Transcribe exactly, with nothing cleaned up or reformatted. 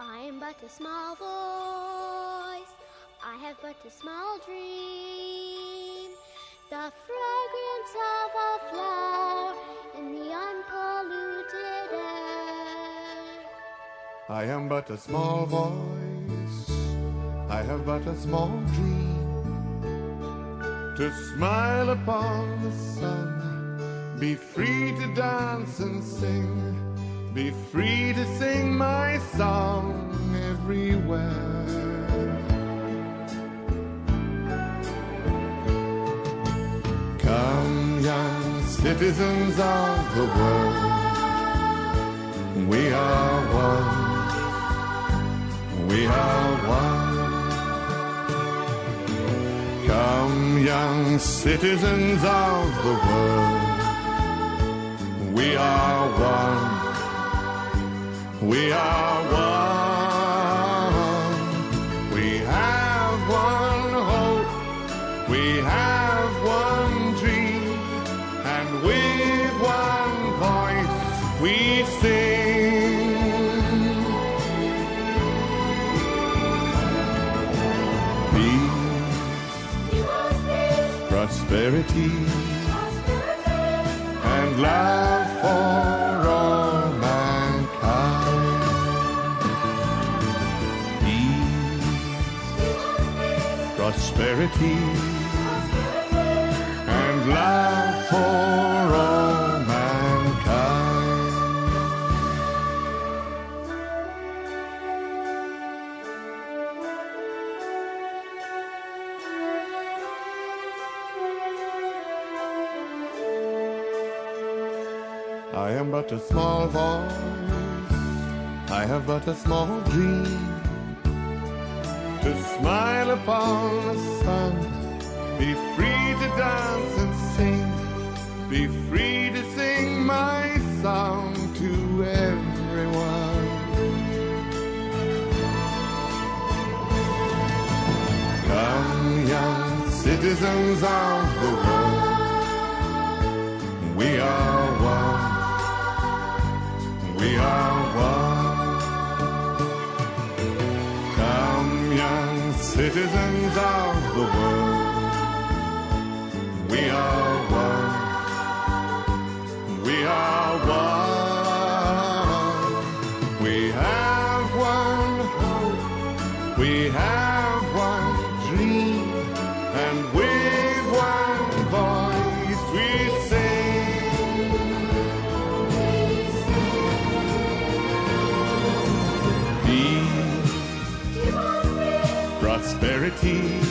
I am but a small voice, I have but a small dream, the fragrance of a flower in the unpolluted air. I am but a small voice, I have but a small dream, to smile upon the sun, be free to dance and sing, be free to sing my song everywhere. Come, young citizens of the world, we are one, we are one. Come, young citizens of the world, we are one, we are one. We have one hope, we have one dream, and with one voice we sing. Peace, prosperity, and love for all mankind. Peace, prosperity, and love for all mankind. I am but a small voice, I have but a small dream, to smile upon the sun, be free to dance and sing, be free to sing my song to everyone. Come, young citizens of the world, we are one, we are one. Come, young citizens of the world, we are one, we are one. We have one hope, we have one dream, and with one voice we sing. Peace, prosperity,